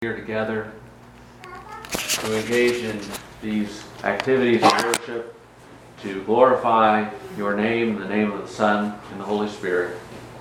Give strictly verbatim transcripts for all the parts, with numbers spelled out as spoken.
Here together to engage in these activities of worship, to glorify your name, in the name of the Son and the Holy Spirit.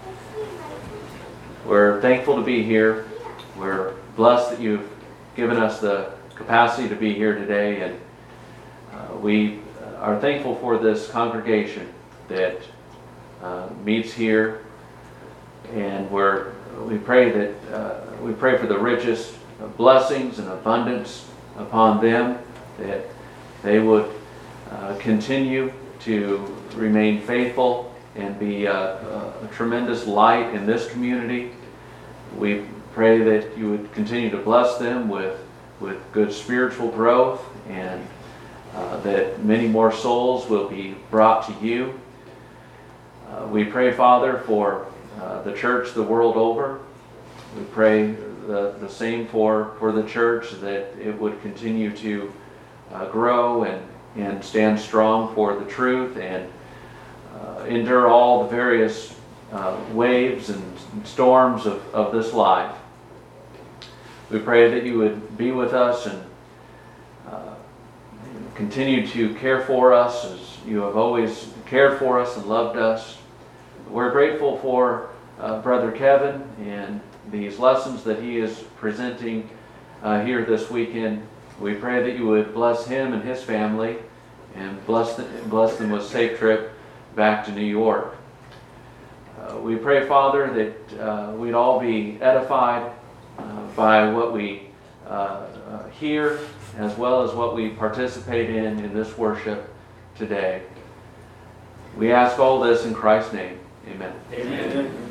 We're thankful to be here. We're blessed that you've given us the capacity to be here today, and uh, we are thankful for this congregation that uh, meets here, and we're, we pray that uh, we pray for the richest blessings and abundance upon them, that they would uh, continue to remain faithful and be a, a, a tremendous light in this community. We pray that you would continue to bless them with, with good spiritual growth, and uh, that many more souls will be brought to you. Uh, we pray, Father, for uh, the church the world over. We pray the, the same for, for the church, that it would continue to uh, grow and, and stand strong for the truth, and uh, endure all the various uh, waves and storms of, of this life. We pray that you would be with us and uh, continue to care for us as you have always cared for us and loved us. We're grateful for uh, Brother Kevin and these lessons that he is presenting uh, here this weekend. We pray that you would bless him and his family, and bless them, bless them with a safe trip back to New York. Uh, we pray, Father, that uh, we'd all be edified uh, by what we uh, uh, hear, as well as what we participate in in this worship today. We ask all this in Christ's name. Amen. Amen. Amen.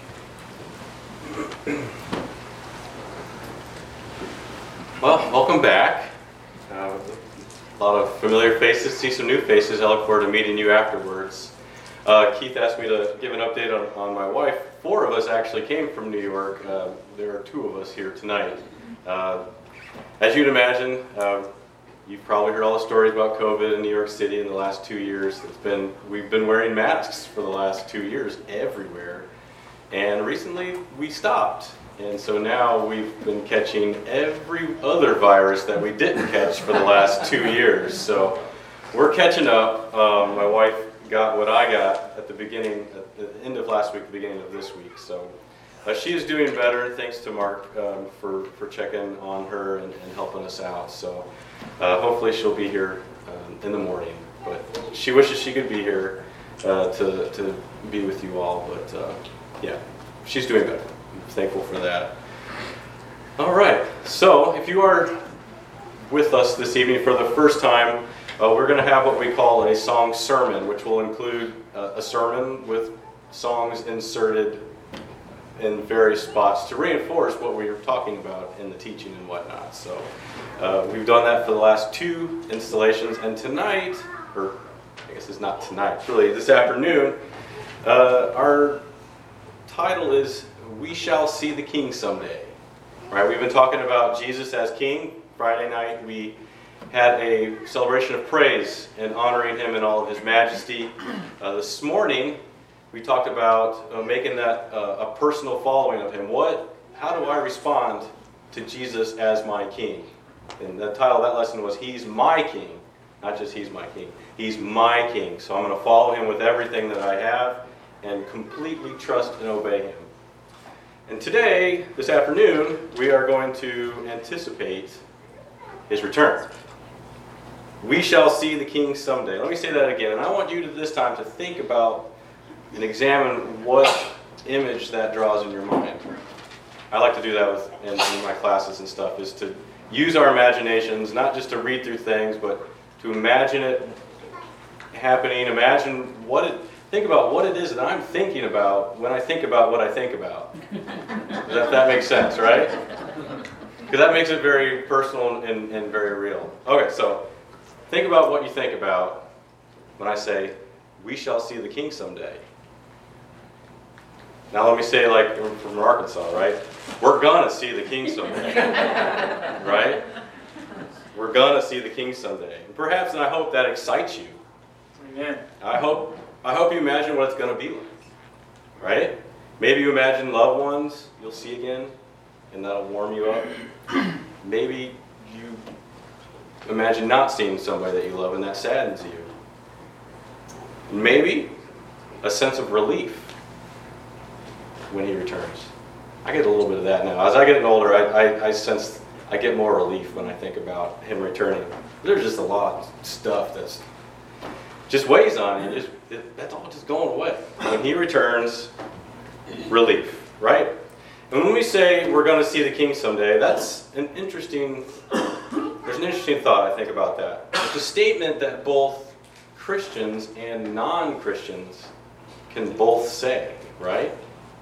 Well, welcome back. Uh, a lot of familiar faces, see some new faces. I look forward to meeting you afterwards. Uh, Keith asked me to give an update on, on my wife. Four of us actually came from New York. Uh, there are two of us here tonight. Uh, as you'd imagine, uh, you've probably heard all the stories about COVID in New York City in the last two years. It's been we've been wearing masks for the last two years everywhere. And recently we stopped, and so now we've been catching every other virus that we didn't catch for the last two years. So we're catching up. Um, my wife got what I got at the beginning, at the end of last week, the beginning of this week. So uh, she is doing better, thanks to Mark um, for, for checking on her and, and helping us out. So uh, hopefully she'll be here um, in the morning. But she wishes she could be here uh, to, to be with you all, but uh, yeah, she's doing better. I'm thankful for that. All right, so if you are with us this evening for the first time, uh, we're going to have what we call a song sermon, which will include uh, a sermon with songs inserted in various spots to reinforce what we are talking about in the teaching and whatnot. So uh, we've done that for the last two installations, and tonight, or I guess it's not tonight, it's really this afternoon, uh, our title is We Shall See the King Someday. Right? We've been talking about Jesus as King. Friday night we had a celebration of praise and honoring him in all of his majesty. Uh, this morning we talked about uh, making that uh, a personal following of him. What? How do I respond to Jesus as my King? And the title of that lesson was He's My King. Not just He's my King. He's my King. So I'm going to follow him with everything that I have and completely trust and obey him. And today, this afternoon, we are going to anticipate his return. We shall see the King someday. Let me say that again, and I want you to this time to think about and examine what image that draws in your mind. I like to do that with in, in my classes and stuff, is to use our imaginations, not just to read through things, but to imagine it happening, imagine what it Think about what it is that I'm thinking about when I think about what I think about. Does that, that make sense, right? Because that makes it very personal and, and very real. Okay, so think about what you think about when I say, we shall see the King someday. Now let me say, like from Arkansas, right? We're gonna see the King someday. Right? We're gonna see the King someday. And perhaps, and I hope that excites you. Amen. I hope I hope you imagine what it's going to be like, right? Maybe you imagine loved ones you'll see again. and that'll warm you up. Maybe you imagine not seeing somebody that you love and that saddens you. Maybe a sense of relief when he returns. I get a little bit of that now. As I get older, I, I, I sense I get more relief when I think about him returning. There's just a lot of stuff that's just weighs on you. Just, it, that's all just going away. When he returns, relief, right? And when we say we're going to see the King someday, that's an interesting, there's an interesting thought, I think, about that. It's a statement that both Christians and non-Christians can both say, right?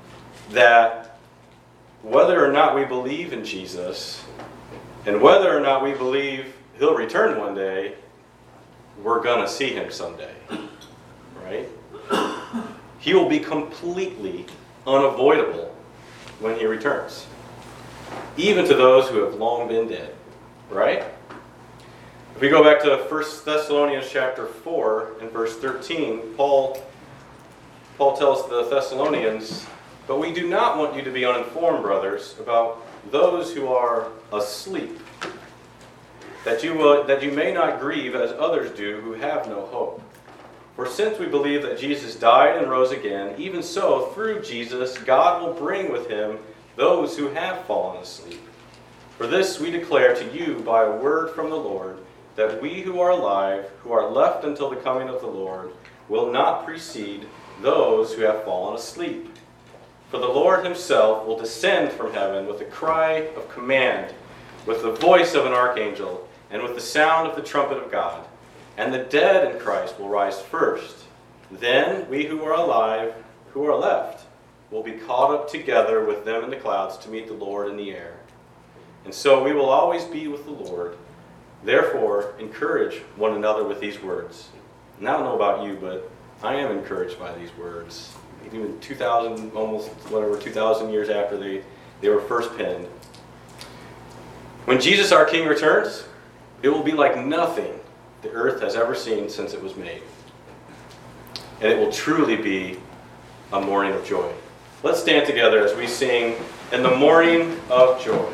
That whether or not we believe in Jesus, and whether or not we believe he'll return one day, we're going to see him someday, right? He will be completely unavoidable when he returns, even to those who have long been dead, right? If we go back to First Thessalonians chapter four and verse thirteen, Paul, Paul tells the Thessalonians, "But we do not want you to be uninformed, brothers, about those who are asleep, that you will, that you may not grieve as others do who have no hope. For since we believe that Jesus died and rose again, even so, through Jesus, God will bring with him those who have fallen asleep. For this we declare to you by a word from the Lord, that we who are alive, who are left until the coming of the Lord, will not precede those who have fallen asleep. For the Lord himself will descend from heaven with a cry of command, with the voice of an archangel, and with the sound of the trumpet of God. And the dead in Christ will rise first. Then we who are alive, who are left, will be caught up together with them in the clouds to meet the Lord in the air. And so we will always be with the Lord. Therefore, encourage one another with these words." And I don't know about you, but I am encouraged by these words. Even two thousand, almost whatever, two thousand years after they, they were first penned. When Jesus our King returns, it will be like nothing the earth has ever seen since it was made. And it will truly be a morning of joy. Let's stand together as we sing "In the Morning of Joy."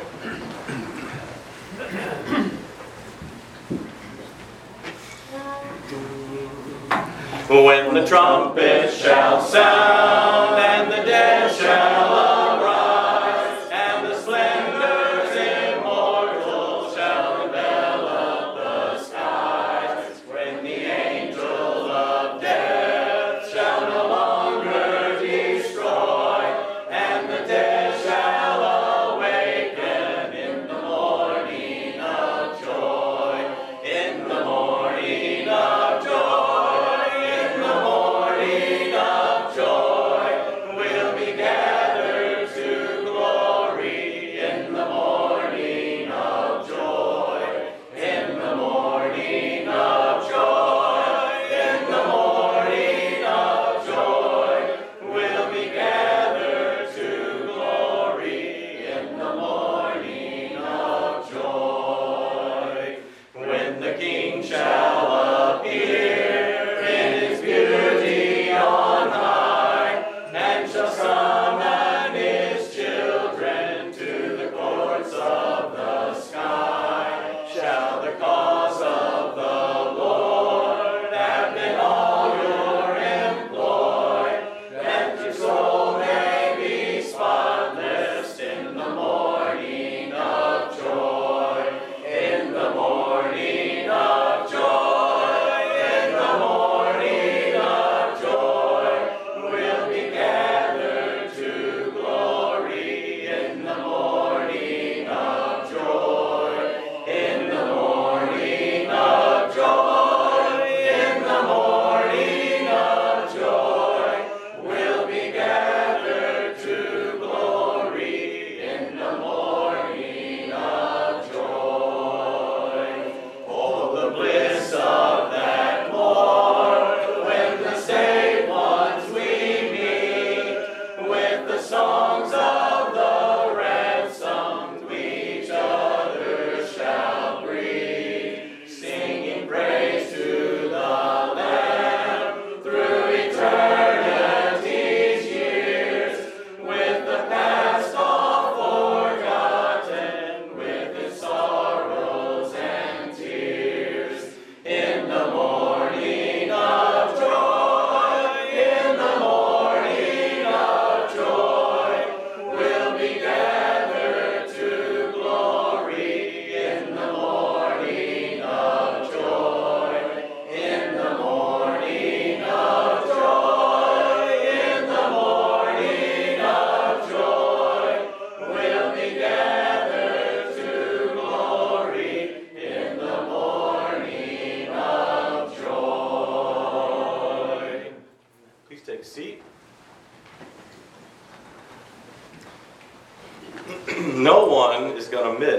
When the trumpet shall sound and the dead shall arise, and the splendors immortal shall envelop the skies, when the angel of death shall no longer destroy, and the dead shall awaken in the morning of joy, in the morning of joy. We'll be gathered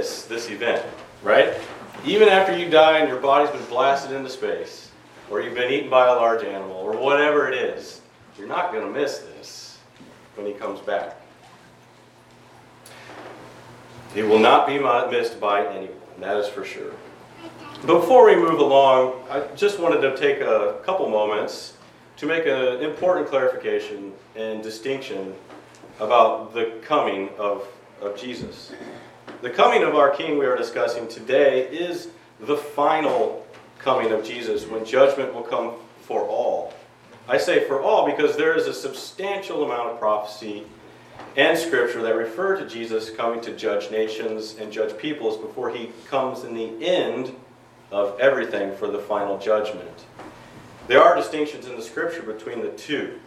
miss this event, right? Even after you die and your body's been blasted into space, or you've been eaten by a large animal, or whatever it is, you're not going to miss this when he comes back. It will not be missed by anyone, that is for sure. Before we move along, I just wanted to take a couple moments to make an important clarification and distinction about the coming of, of Jesus. The coming of our King we are discussing today is the final coming of Jesus, when judgment will come for all. I say for all because there is a substantial amount of prophecy and scripture that refer to Jesus coming to judge nations and judge peoples before he comes in the end of everything for the final judgment. There are distinctions in the scripture between the two.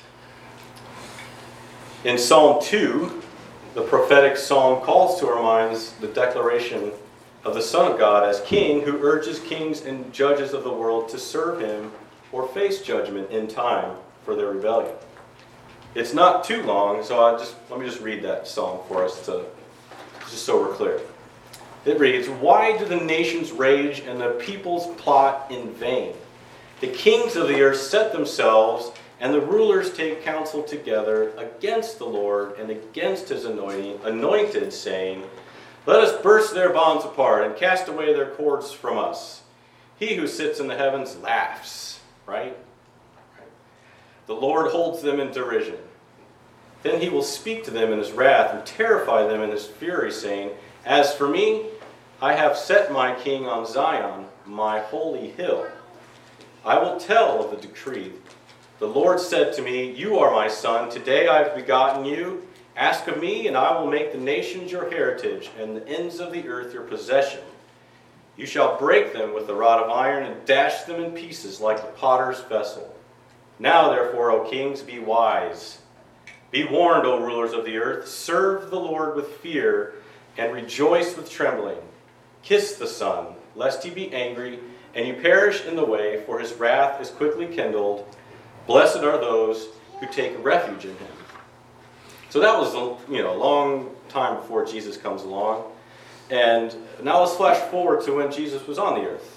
In Psalm two, the prophetic psalm calls to our minds the declaration of the Son of God as King, who urges kings and judges of the world to serve him or face judgment in time for their rebellion. It's not too long, so I just let me just read that psalm for us, to, just so we're clear. It reads, "Why do the nations rage and the peoples plot in vain? The kings of the earth set themselves, and the rulers take counsel together against the Lord and against his anointing, anointed, saying, let us burst their bonds apart and cast away their cords from us. He who sits in the heavens laughs," right? The Lord holds them in derision. Then he will speak to them in his wrath and terrify them in his fury, saying, "As for me, I have set my king on Zion, my holy hill. I will tell of the decree. The Lord said to me, you are my son. Today I have begotten you. Ask of me, and I will make the nations your heritage, and the ends of the earth your possession. You shall break them with the rod of iron, and dash them in pieces like the potter's vessel. Now, therefore, O kings, be wise. Be warned, O rulers of the earth. Serve the Lord with fear, and rejoice with trembling. Kiss the Son, lest he be angry, and you perish in the way, for his wrath is quickly kindled. Blessed are those who take refuge in him." So that was a, you know, a long time before Jesus comes along. And now let's flash forward to when Jesus was on the earth.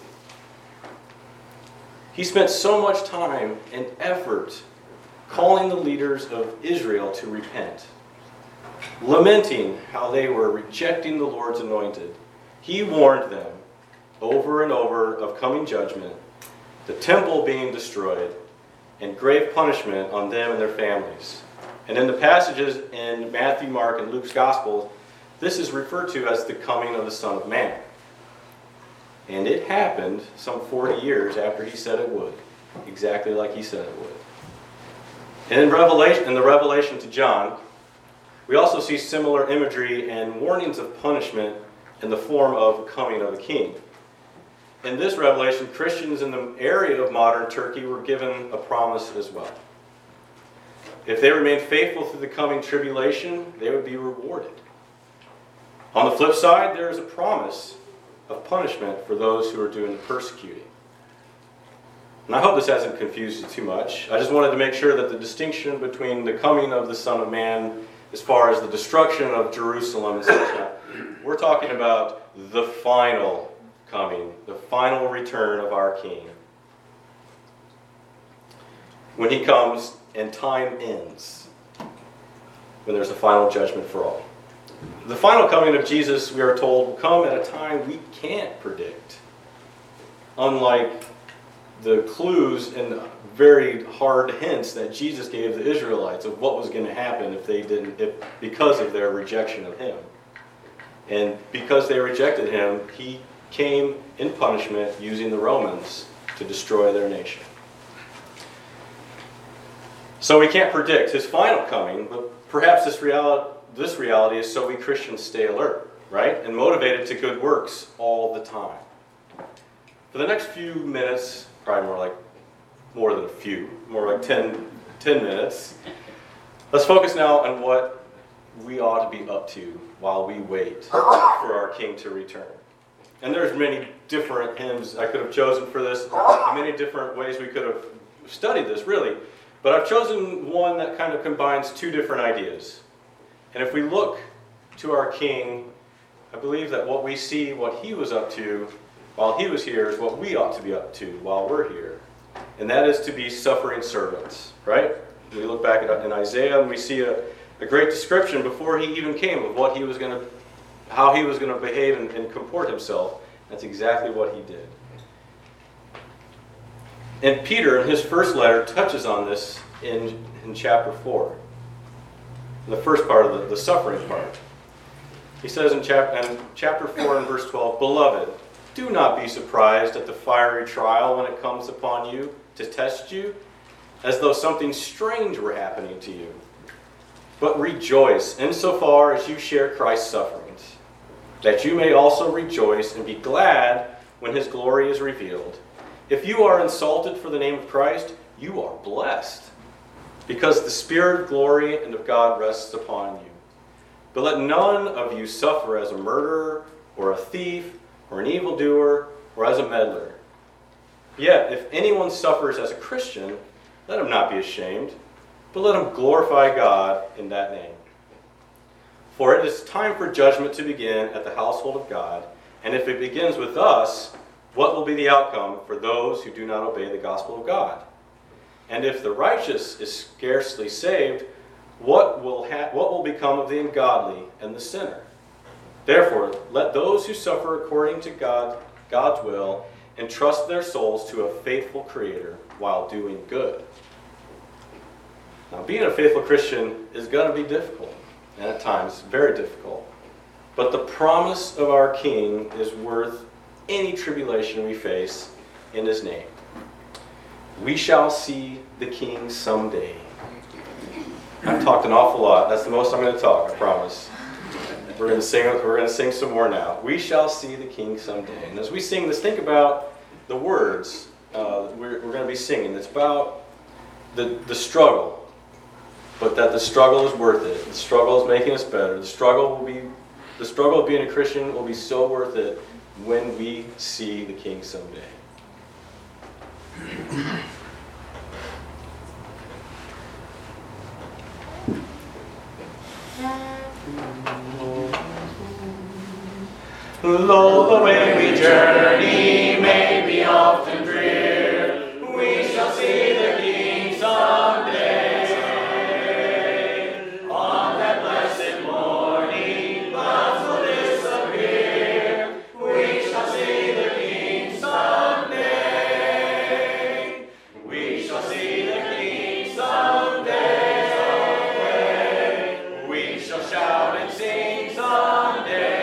He spent so much time and effort calling the leaders of Israel to repent, lamenting how they were rejecting the Lord's anointed. He warned them over and over of coming judgment, the temple being destroyed, and grave punishment on them and their families. And in the passages in Matthew, Mark, and Luke's Gospels, this is referred to as the coming of the Son of Man. And it happened some forty years after he said it would, exactly like he said it would. And in Revelation, in the Revelation to John, we also see similar imagery and warnings of punishment in the form of the coming of a king. In this revelation, Christians in the area of modern Turkey were given a promise as well. If they remained faithful through the coming tribulation, they would be rewarded. On the flip side, there is a promise of punishment for those who are doing the persecuting. And I hope this hasn't confused you too much. I just wanted to make sure that the distinction between the coming of the Son of Man, as far as the destruction of Jerusalem, et cetera, we're talking about the final coming, the final return of our King. When he comes and time ends, when there's a final judgment for all. The final coming of Jesus, we are told, will come at a time we can't predict. Unlike the clues and very hard hints that Jesus gave the Israelites of what was going to happen if they didn't, if, because of their rejection of him. And because they rejected him, he came in punishment using the Romans to destroy their nation. So we can't predict his final coming, but perhaps this reality, this reality is so we Christians stay alert, right? And motivated to good works all the time. For the next few minutes, probably more like, more than a few, more like ten, ten minutes, let's focus now on what we ought to be up to while we wait for our King to return. And there's many different hymns I could have chosen for this, many different ways we could have studied this, really. But I've chosen one that kind of combines two different ideas. And if we look to our King I believe that what we see, what he was up to while he was here, is what we ought to be up to while we're here. And that is to be suffering servants, right? We look back at in Isaiah and we see a, a great description before he even came of what he was going to, how he was going to behave and, and comport himself. That's exactly what he did. And Peter, in his first letter, touches on this in, in chapter four. In the first part of the, the suffering part. He says in, chap- in chapter four and verse twelve, "Beloved, do not be surprised at the fiery trial when it comes upon you to test you, as though something strange were happening to you. But rejoice insofar as you share Christ's sufferings, that you may also rejoice and be glad when his glory is revealed. If you are insulted for the name of Christ, you are blessed, because the Spirit of glory and of God rests upon you. But let none of you suffer as a murderer, or a thief, or an evildoer, or as a meddler. Yet, if anyone suffers as a Christian, let him not be ashamed, but let him glorify God in that name. For it is time for judgment to begin at the household of God, and if it begins with us, what will be the outcome for those who do not obey the gospel of God? And if the righteous is scarcely saved, what will ha- what will become of the ungodly and the sinner? Therefore, let those who suffer according to God, God's will entrust their souls to a faithful Creator while doing good." Now, being a faithful Christian is going to be difficult, and at times very difficult. But the promise of our King is worth any tribulation we face in his name. We shall see the King someday. I've talked an awful lot. That's the most I'm going to talk, I promise. We're going to sing. We're going to sing some more now. We shall see the King someday. And as we sing this, think about the words uh, we're, we're going to be singing. It's about the the struggle, but that the struggle is worth it. The struggle is making us better. The struggle will be, the struggle of being a Christian will be so worth it when we see the King someday. Lo, the way we journey may be often drear, we shall see the King someday. On that blessed morning, clouds will disappear, we shall see the King someday. We shall see the King someday. We shall shout and sing someday.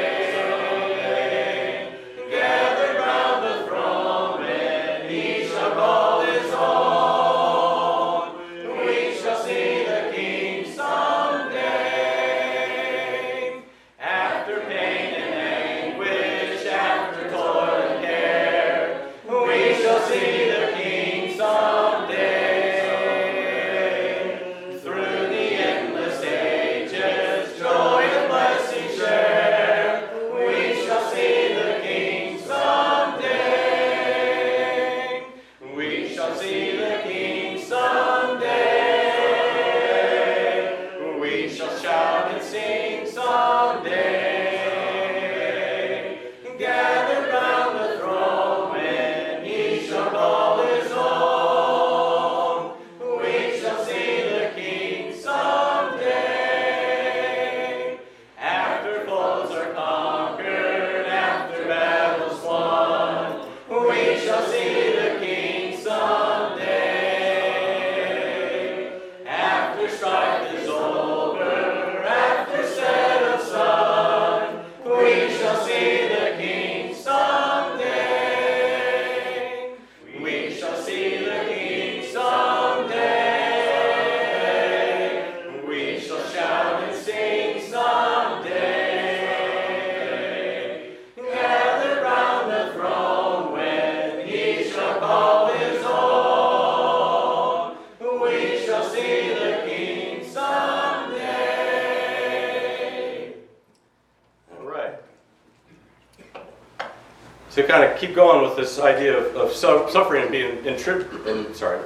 To kind of keep going with this idea of, of suffering and being in trib, and sorry,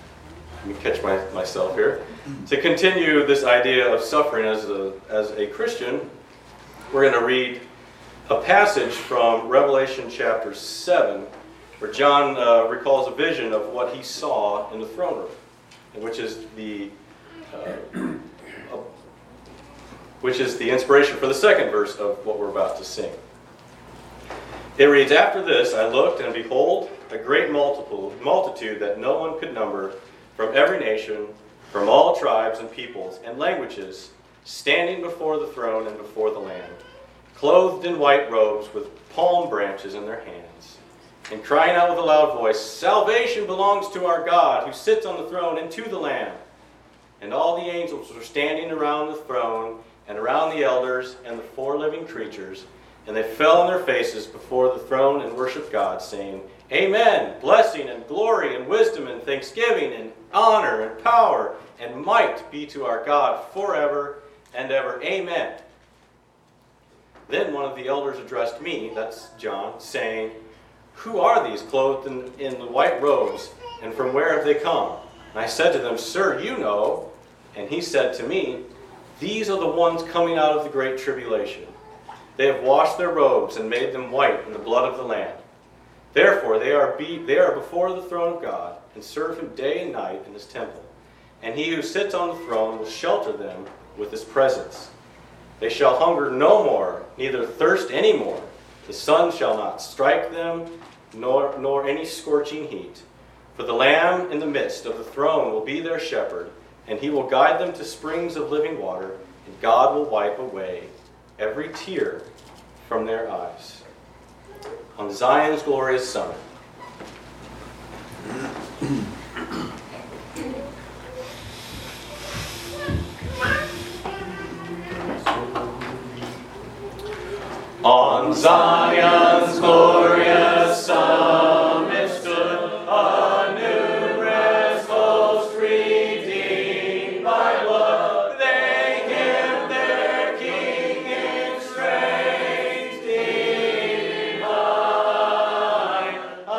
let me catch my, myself here. To continue this idea of suffering as a as a Christian, we're going to read a passage from Revelation chapter seven, where John uh, recalls a vision of what he saw in the throne room, which is the uh, uh, which is the inspiration for the second verse of what we're about to sing. It reads, "After this I looked, and behold, a great multiple, multitude that no one could number, from every nation, from all tribes and peoples and languages, standing before the throne and before the Lamb, clothed in white robes with palm branches in their hands, and crying out with a loud voice, 'Salvation belongs to our God, who sits on the throne, and to the Lamb.' And all the angels were standing around the throne, and around the elders and the four living creatures, and they fell on their faces before the throne and worshiped God, saying, 'Amen, blessing and glory and wisdom and thanksgiving and honor and power and might be to our God forever and ever. Amen.' Then one of the elders addressed me," that's John, saying, "Who are these clothed in, in the white robes, and from where have they come?" And I said to them, "Sir, you know." And he said to me, "These are the ones coming out of the great tribulation. They have washed their robes and made them white in the blood of the Lamb. Therefore they are, be, they are before the throne of God, and serve him day and night in his temple. And he who sits on the throne will shelter them with his presence. They shall hunger no more, neither thirst any more. The sun shall not strike them, nor, nor any scorching heat. For the Lamb in the midst of the throne will be their shepherd, and he will guide them to springs of living water, and God will wipe away every tear from their eyes." On Zion's glorious summit. On Zion's glorious summit stood a numerous host redeemed by blood. They hymned their King in strength divine.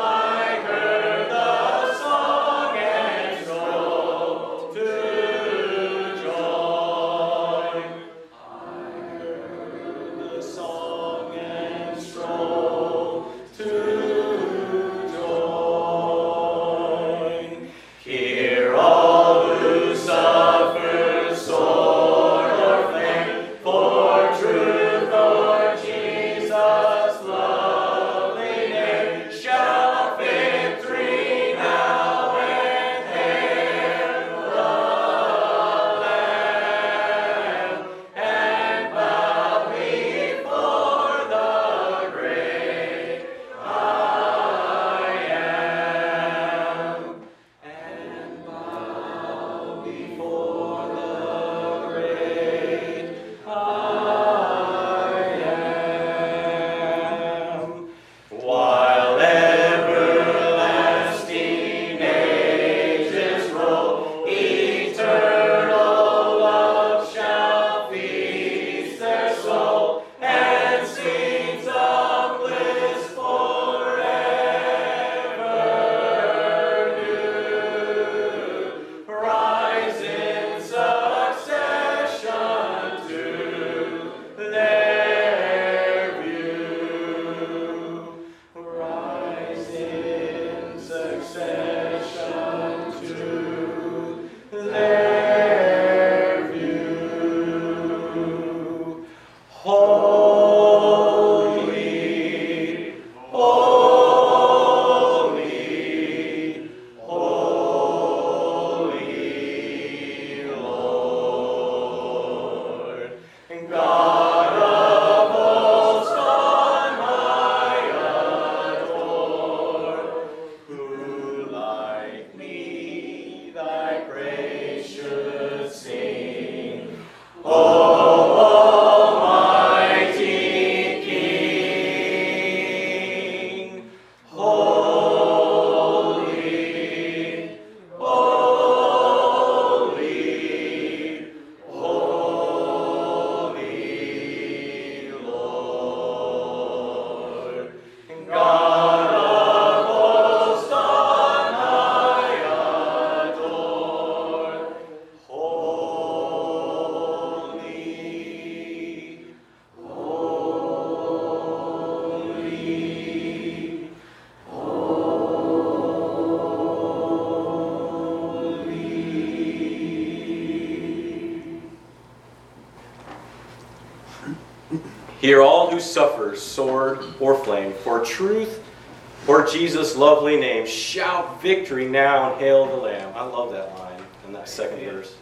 Hear all who suffer sword or flame, for truth or Jesus' lovely name. Shout victory now and hail the Lamb. I love that line in that second verse.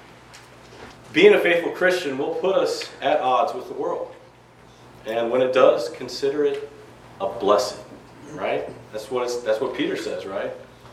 Being a faithful Christian will put us at odds with the world. And when it does, consider it a blessing, right? That's what it's, that's what Peter says, right?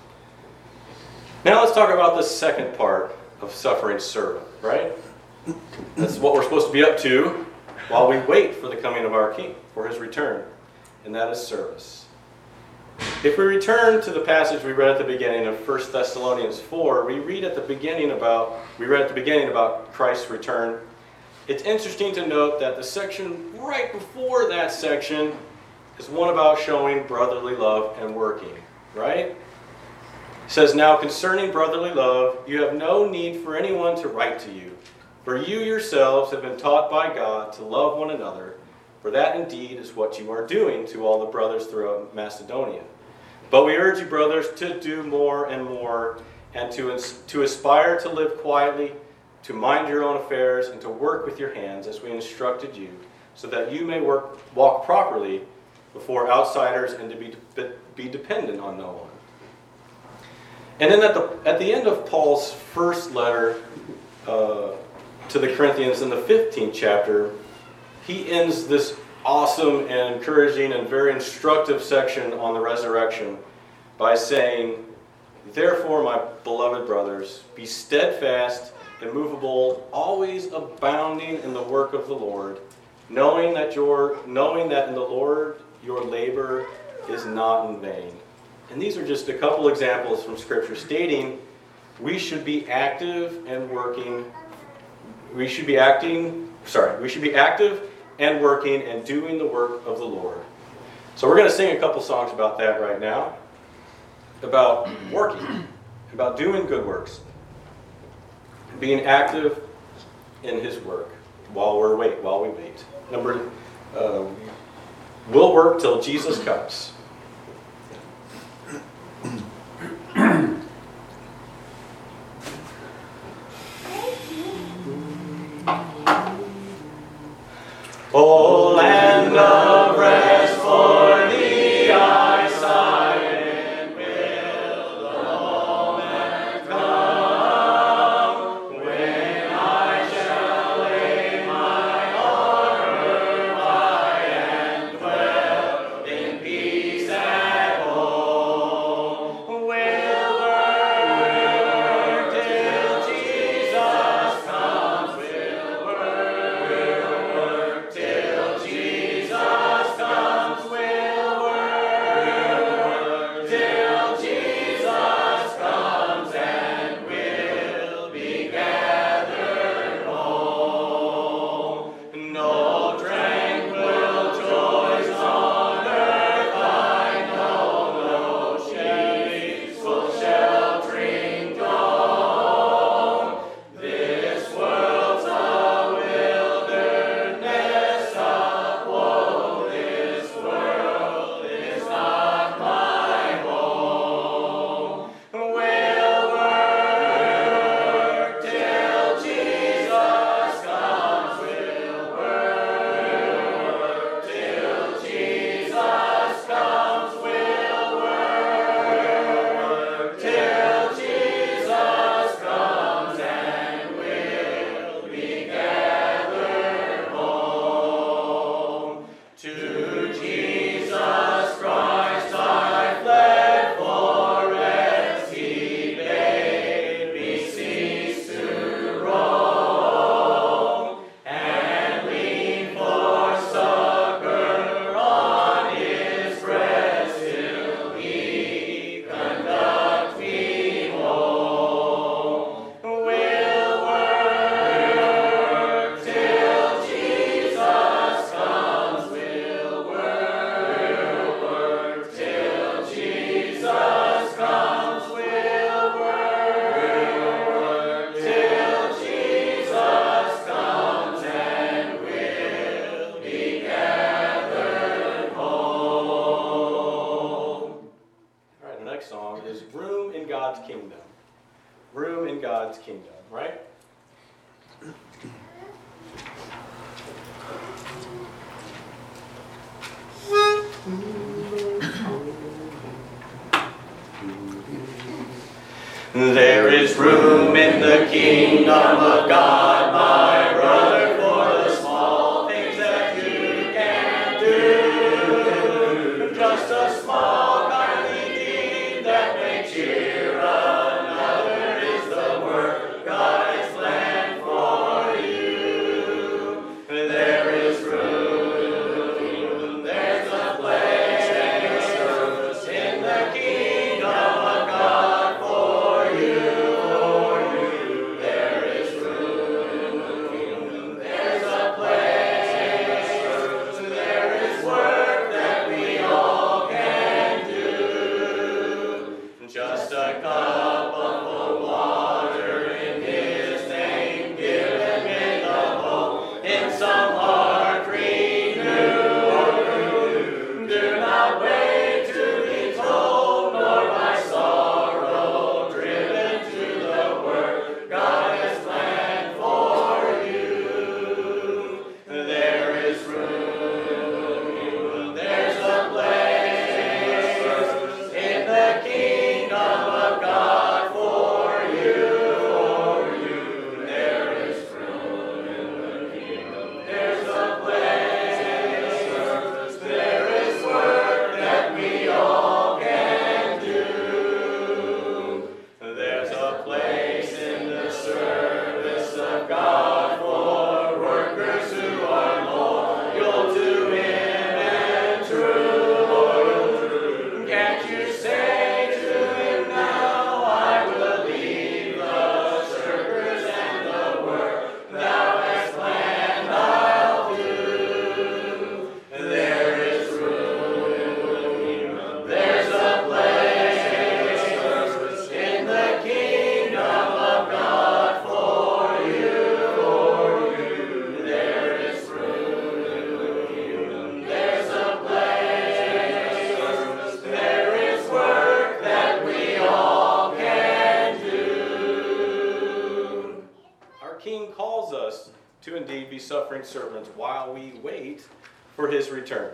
Now let's talk about the second part of suffering servant, right? That's what we're supposed to be up to while we wait for the coming of our King, for his return, and that is service. If we return to the passage we read at the beginning of First Thessalonians four, we read at the beginning about we read at the beginning about Christ's return. It's interesting to note that the section right before that section is one about showing brotherly love and working, right? It says, "Now concerning brotherly love, you have no need for anyone to write to you, for you yourselves have been taught by God to love one another, for that indeed is what you are doing to all the brothers throughout Macedonia. But we urge you, brothers, to do more and more, and to, to aspire to live quietly, to mind your own affairs, and to work with your hands as we instructed you, so that you may work, walk properly before outsiders and to be, be dependent on no one." And then at the, at the end of Paul's first letter uh, to the Corinthians in the fifteenth chapter, he ends this awesome and encouraging and very instructive section on the resurrection by saying, "Therefore, my beloved brothers, be steadfast, immovable, always abounding in the work of the Lord, knowing that your knowing that in the Lord your labor is not in vain." And these are just a couple examples from Scripture stating we should be active and working. We should be acting, sorry, we should be active and working and doing the work of the Lord. So we're going to sing a couple songs about that right now, about working, about doing good works, being active in his work while we're wait, while we wait. Number, uh, we'll work till Jesus comes. O land of rest for thee, I sigh, and will the moment come when I shall lay my armor by and dwell in peace at home. Will work till Jesus comes, will work, will work till Jesus comes, will work till Jesus comes, and will be gathered home. No tranquil joys on earth I know, no peaceful sheltering dome. This world's a wilderness of woe. This world is not my home. Will work till Jesus comes. Will work till Jesus comes. Will work till Jesus comes, and will be gathered home. To Jesus Christ I fled for rest. He bade me cease to roam, and lean for succor on his breast till he conduct me home. Will work till Jesus comes. Will work till Jesus comes. Will work till Jesus comes, and will be gathered home. All right, the next song is "Room in God's Kingdom." Room in God's Kingdom, right? There is room in the kingdom of God, my brother, for the small things that you can do. Just a small kindly deed that may cheer another is the work God has planned for you. There is room, there's a place in the kingdom of God for you. Just a cup of water in His name, given in the hope in some heart renewed. Do not wait to be told, nor by sorrow driven to the work God has planned for you. There is room, there's a place in the kingdom of God for you, for you. There is room in the kingdom. There's a place. There is work that we all can do. There's a place in the service of God for workers who are loyal to Him and true. Can't you say to indeed be suffering servants while we wait for His return.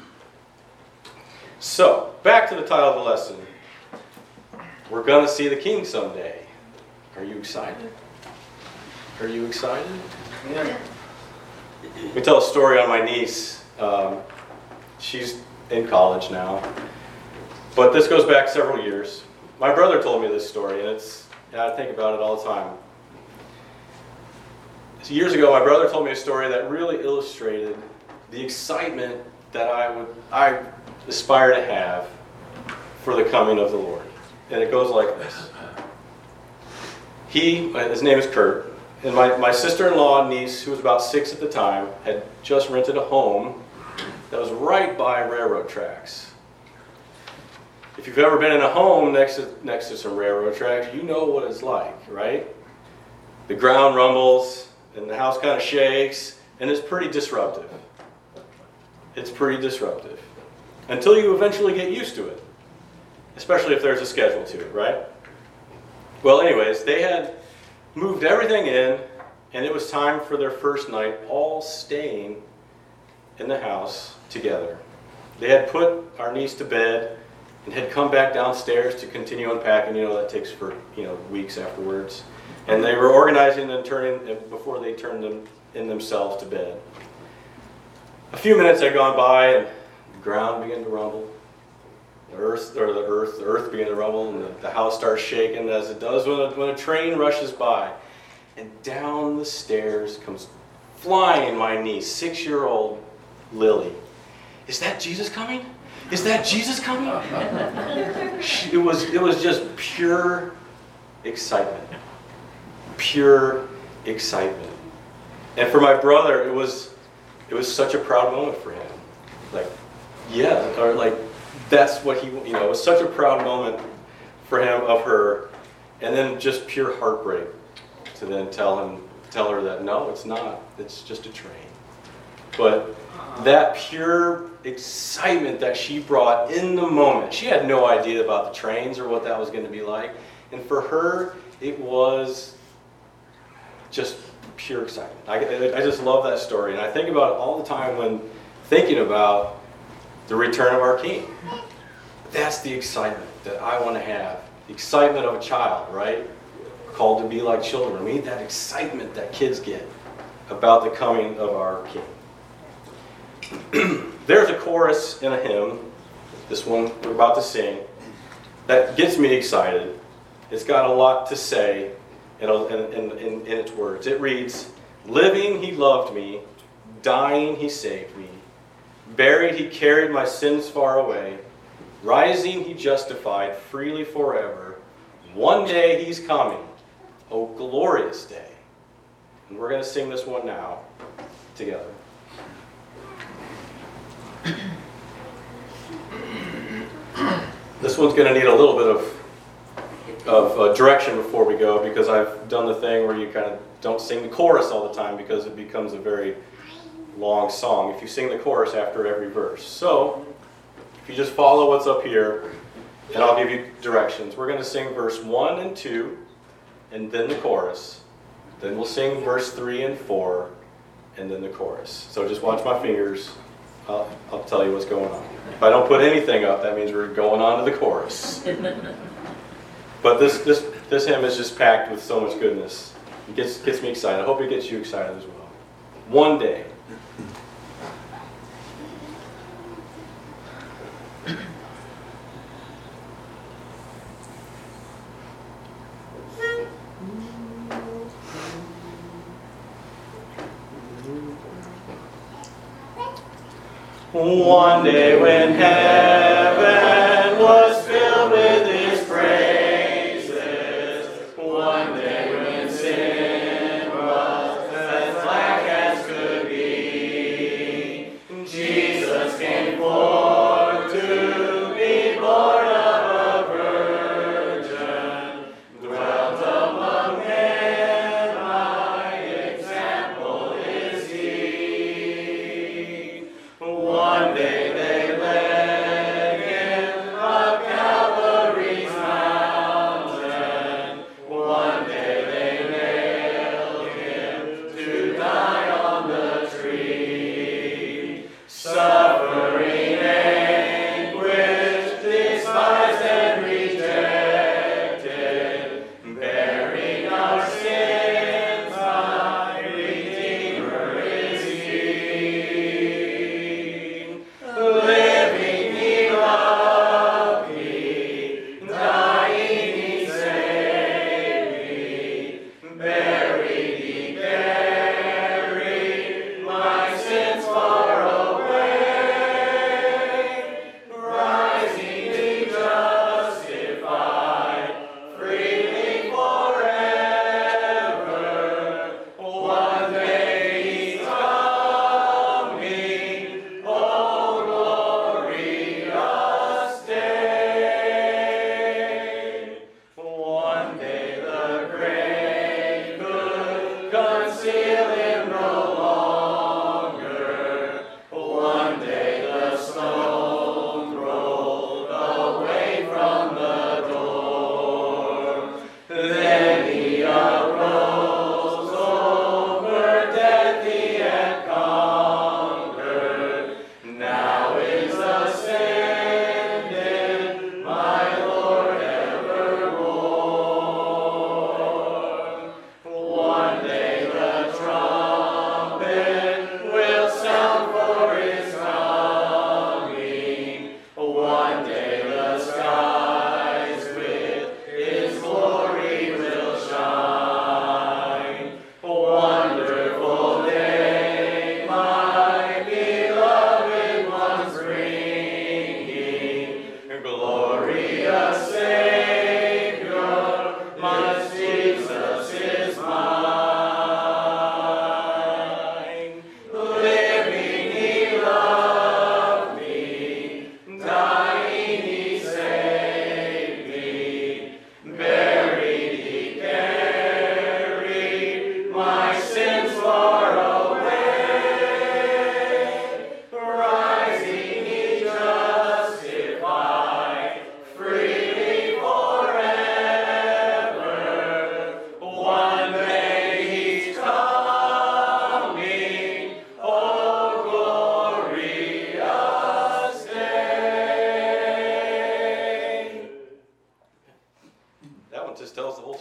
So, back to the title of the lesson. We're going to see the King someday. Are you excited? Are you excited? Yeah. Let me tell a story on my niece. Um, she's in college now. But this goes back several years. My brother told me this story, and it's and I think about it all the time. So years ago, my brother told me a story that really illustrated the excitement that I would I aspire to have for the coming of the Lord. And it goes like this. He, his name is Kurt, and my, my sister-in-law niece, who was about six at the time, had just rented a home that was right by railroad tracks. If you've ever been in a home next to, next to some railroad tracks, you know what it's like, right? The ground rumbles, and the house kind of shakes, and it's pretty disruptive. It's pretty disruptive. Until you eventually get used to it. Especially if there's a schedule to it, right? Well, anyways, they had moved everything in, and it was time for their first night, all staying in the house together. They had put our niece to bed and had come back downstairs to continue unpacking. You know, that takes for, you know, weeks afterwards. And they were organizing and turning before they turned them in themselves to bed. A few minutes had gone by, and the ground began to rumble. The earth, or the earth, the earth began to rumble, and the, the house starts shaking as it does when a, when a train rushes by. And down the stairs comes flying my niece, six-year-old Lily. Is that Jesus coming? Is that Jesus coming? It was, it was just pure excitement. Pure excitement. And for my brother, it was it was such a proud moment for him. Like, yeah, or like that's what he, you know, it was such a proud moment for him of her, and then just pure heartbreak to then tell him, tell her that no, it's not. It's just a train. But that pure excitement that she brought in the moment, she had no idea about the trains or what that was going to be like, and for her, it was just pure excitement. I, I just love that story, and I think about it all the time when thinking about the return of our King. That's the excitement that I want to have the excitement of a child, right? We're called to be like children. We need that excitement that kids get about the coming of our King. There's a chorus in a hymn, this one we're about to sing, that gets me excited. It's got a lot to say in, in, in, in its words. It reads, "Living he loved me, dying he saved me, buried he carried my sins far away, rising he justified freely forever, one day he's coming, oh glorious day." And we're going to sing this one now together. This one's going to need a little bit of of uh, direction before we go, because I've done the thing where you kind of don't sing the chorus all the time because it becomes a very long song if you sing the chorus after every verse. So if you just follow what's up here, and I'll give you directions. We're going to sing verse one and two, and then the chorus. Then we'll sing verse three and four, and then the chorus. So just watch my fingers. I'll, I'll tell you what's going on. If I don't put anything up, that means we're going on to the chorus. But this this this hymn is just packed with so much goodness. It gets gets me excited. I hope it gets you excited as well. One day. One day when heaven was filled with his praises, one day when sin was as black as could be, Jesus came forth to be born of a virgin, dwelt among men, my example is he. One day they led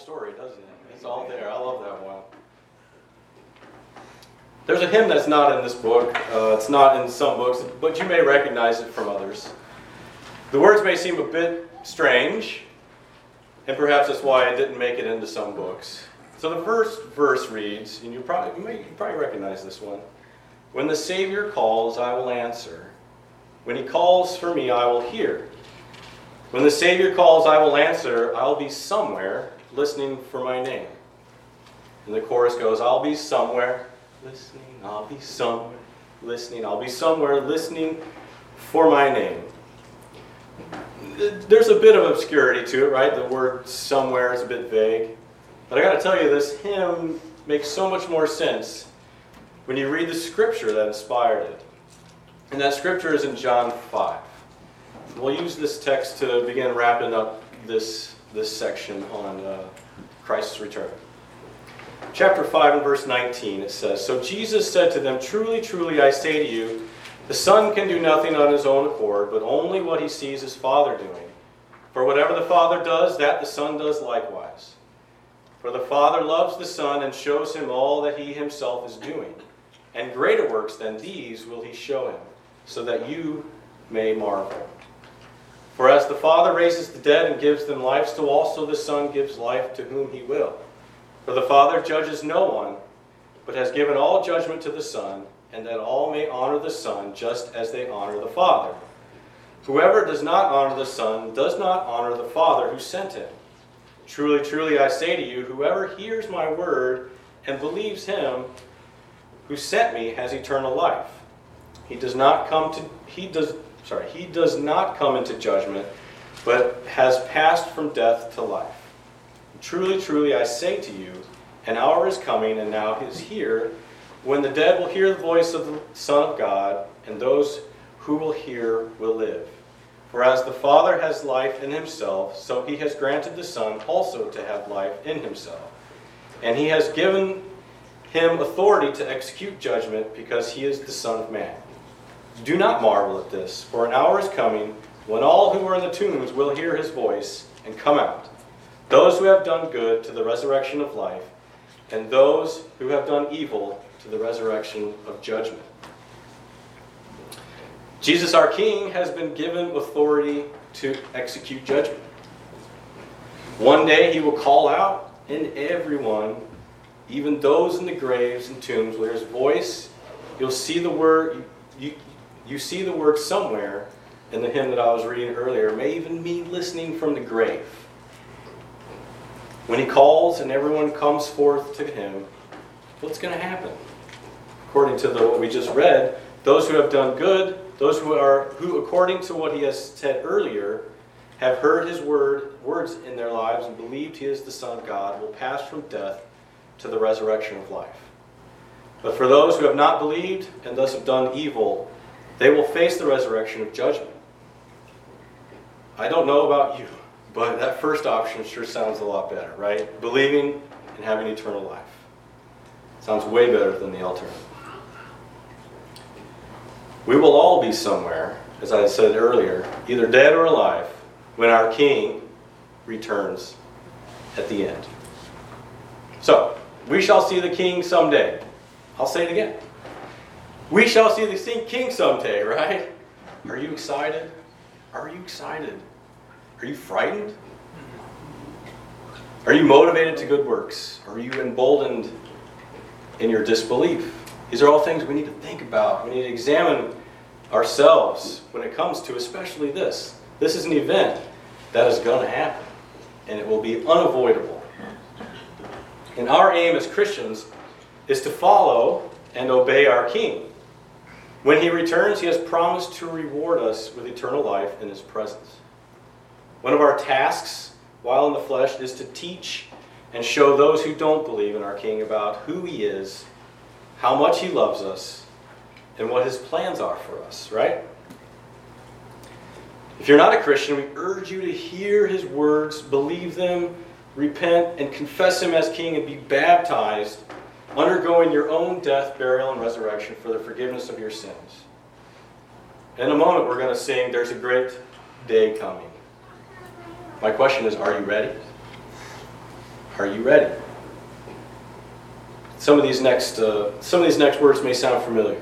story, doesn't it? It's all there. I love that one. There's a hymn that's not in this book. Uh, it's not in some books, but you may recognize it from others. The words may seem a bit strange, and perhaps that's why it didn't make it into some books. So the first verse reads, and you probably, you may, you probably recognize this one. When the Savior calls, I will answer. When he calls for me, I will hear. When the Savior calls, I will answer. I'll be somewhere listening for my name. And the chorus goes, I'll be somewhere listening. I'll be somewhere listening. I'll be somewhere listening for my name. There's a bit of obscurity to it, right? The word somewhere is a bit vague. But I got to tell you, this hymn makes so much more sense when you read the scripture that inspired it. And that scripture is in John five. We'll use this text to begin wrapping up this, this section on uh, Christ's return. Chapter five and verse nineteen, it says, So Jesus said to them, Truly, truly, I say to you, the Son can do nothing on his own accord, but only what he sees his Father doing. For whatever the Father does, that the Son does likewise. For the Father loves the Son and shows him all that he himself is doing. And greater works than these will he show him, so that you may marvel. For as the Father raises the dead and gives them life, so also the Son gives life to whom he will. For the Father judges no one, but has given all judgment to the Son, and that all may honor the Son just as they honor the Father. Whoever does not honor the Son does not honor the Father who sent him. Truly, truly, I say to you, whoever hears my word and believes him who sent me has eternal life. He does not come to he does sorry, he does not come into judgment, but has passed from death to life. Truly, truly, I say to you, an hour is coming, and now is here, when the dead will hear the voice of the Son of God, and those who will hear will live. For as the Father has life in himself, so he has granted the Son also to have life in himself. And he has given him authority to execute judgment, because he is the Son of Man. Do not marvel at this, for an hour is coming when all who are in the tombs will hear his voice and come out. Those who have done good to the resurrection of life, and those who have done evil to the resurrection of judgment. Jesus, our King, has been given authority to execute judgment. One day he will call out, and everyone, even those in the graves and tombs, will hear his voice. You'll see the word, you, you see the word somewhere in the hymn that I was reading earlier, may even mean listening from the grave. When he calls and everyone comes forth to him, what's going to happen? According to the, what we just read, those who have done good, those who are who, according to what he has said earlier, have heard his word words in their lives and believed he is the Son of God, will pass from death to the resurrection of life. But for those who have not believed and thus have done evil, they will face the resurrection of judgment. I don't know about you, but that first option sure sounds a lot better, right? Believing and having eternal life. Sounds way better than the alternative. We will all be somewhere, as I said earlier, either dead or alive, when our King returns at the end. So, we shall see the King someday. I'll say it again. We shall see the King someday, right? Are you excited? Are you excited? Are you frightened? Are you motivated to good works? Are you emboldened in your disbelief? These are all things we need to think about. We need to examine ourselves when it comes to especially this. This is an event that is going to happen, and it will be unavoidable. And our aim as Christians is to follow and obey our King. When he returns, he has promised to reward us with eternal life in his presence. One of our tasks while in the flesh is to teach and show those who don't believe in our King about who he is, how much he loves us, and what his plans are for us, right? If you're not a Christian, we urge you to hear his words, believe them, repent, and confess him as King and be baptized, undergoing your own death, burial, and resurrection for the forgiveness of your sins. In a moment, we're going to sing, There's a Great Day Coming. My question is, are you ready? Are you ready? Some of these next, uh, some of these next words may sound familiar.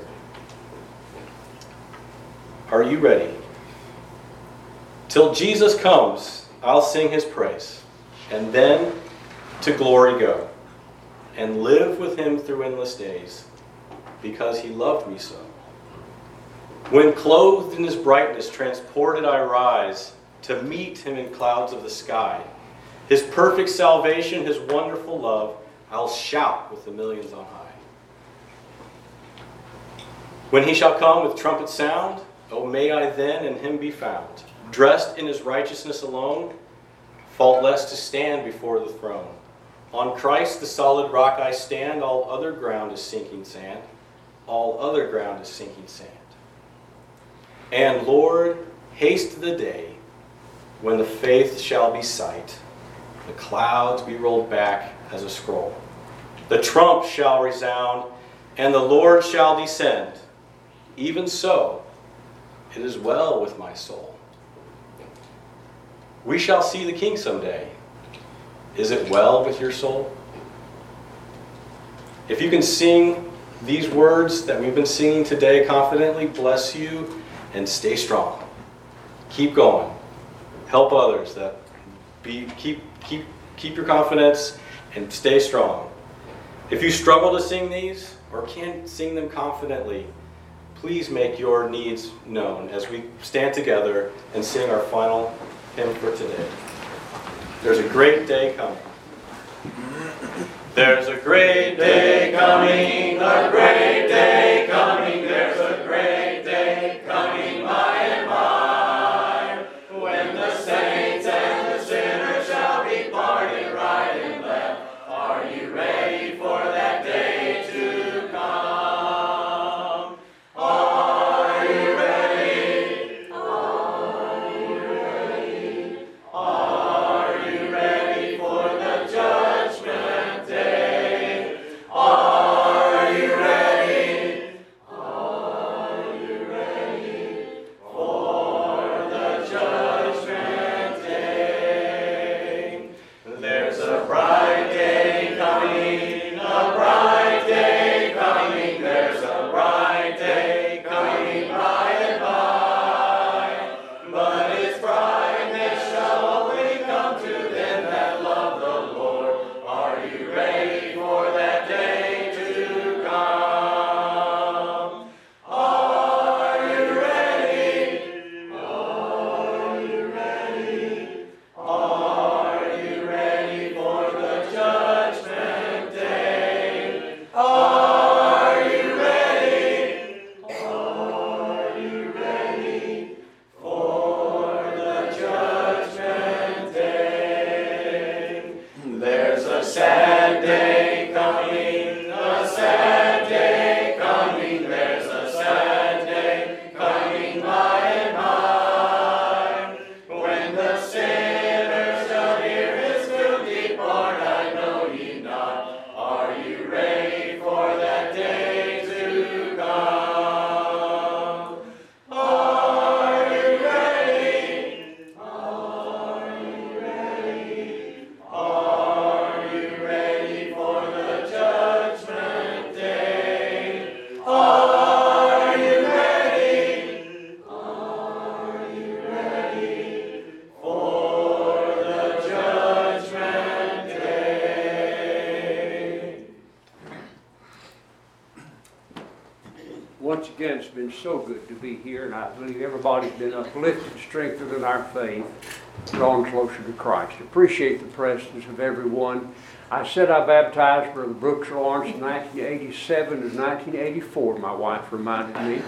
Are you ready? Till Jesus comes, I'll sing his praise, and then to glory go, and live with him through endless days, because he loved me so. When clothed in his brightness, transported I rise, to meet him in clouds of the sky. His perfect salvation, his wonderful love, I'll shout with the millions on high. When he shall come with trumpet sound, oh, may I then in him be found, dressed in his righteousness alone, faultless to stand before the throne. On Christ, the solid rock, I stand. All other ground is sinking sand. All other ground is sinking sand. And Lord, haste the day when the faith shall be sight, the clouds be rolled back as a scroll. The trump shall resound, and the Lord shall descend. Even so, it is well with my soul. We shall see the King someday. Is it well with your soul? If you can sing these words that we've been singing today confidently, bless you and stay strong. Keep going. Help others. That be keep keep keep your confidence and stay strong. If you struggle to sing these or can't sing them confidently, please make your needs known as we stand together and sing our final hymn for today. There's a great day coming. There's a great day coming, a great day coming, there's a great day coming by and by, when the saints and the sinners shall be parted right and left. Are you ready for that day to come? Are you ready? Are you ready? Are you ready for the judgment day? Are you ready? Are you ready for the judgment day? There's a bright day coming, a bright day coming, there's a bright day coming by and by. But its brightness shall only come to them that love the Lord. Are you ready for that day to come? Are you ready? Are you ready? Are you ready for the judgment day? Are you ready? Are you ready for the judgment day? There's a sad day coming, a sad day coming, there's a sad day coming by and by, when the sinner shall hear his guilty depart. I know ye not. Are you ready for that day to come? Are you ready? Are you ready? Are you ready for the judgment day? Are you ready? Are you ready for the judgment day? Once again, it's been so good to be here, and I believe everybody's been uplifted, strengthened in our faith, drawn closer to Christ. Appreciate the presence of everyone. I said I baptized Brother Brooks Lawrence in nineteen eighty-seven to nineteen eighty-four, my wife reminded me.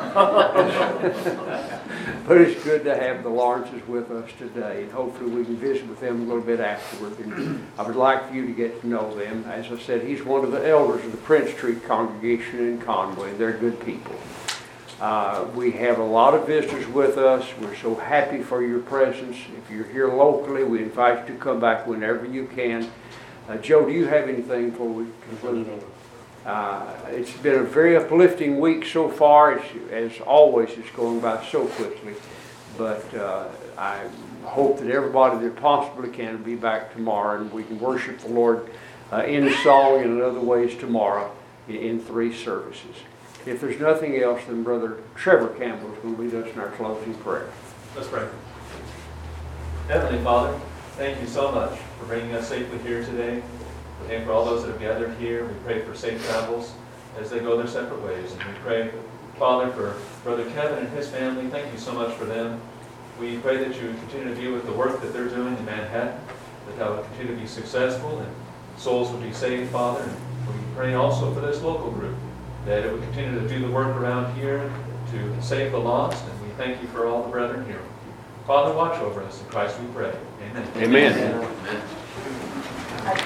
But it's good to have the Lawrences with us today, and hopefully we can visit with them a little bit afterward. And I would like for you to get to know them. As I said, he's one of the elders of the Prince Street congregation in Conway. They're good people. Uh, we have a lot of visitors with us. We're so happy for your presence. If you're here locally, we invite you to come back whenever you can. Uh, Joe, do you have anything before we conclude? Uh, it's been a very uplifting week so far. It's, as always, it's going by so quickly. But uh, I'm hope that everybody that possibly can will be back tomorrow, and we can worship the Lord uh, in song and in other ways tomorrow in, in three services. If there's nothing else, then Brother Trevor Campbell is going to lead us in our closing prayer. Let's pray. Heavenly Father, thank you so much for bringing us safely here today. And for all those that have gathered here, we pray for safe travels as they go their separate ways. And we pray, Father, for Brother Kevin and his family. Thank you so much for them. We pray that you would continue to be with the work that they're doing in Manhattan, that that would continue to be successful and souls would be saved, Father. And we pray also for this local group, that it would continue to do the work around here to save the lost. And we thank you for all the brethren here. Father, watch over us. In Christ we pray. Amen. Amen. Amen.